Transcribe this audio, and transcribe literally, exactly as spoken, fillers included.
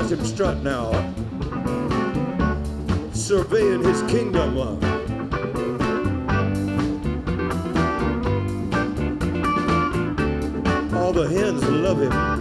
Watch him strut now, surveying his kingdom. All the hens love him.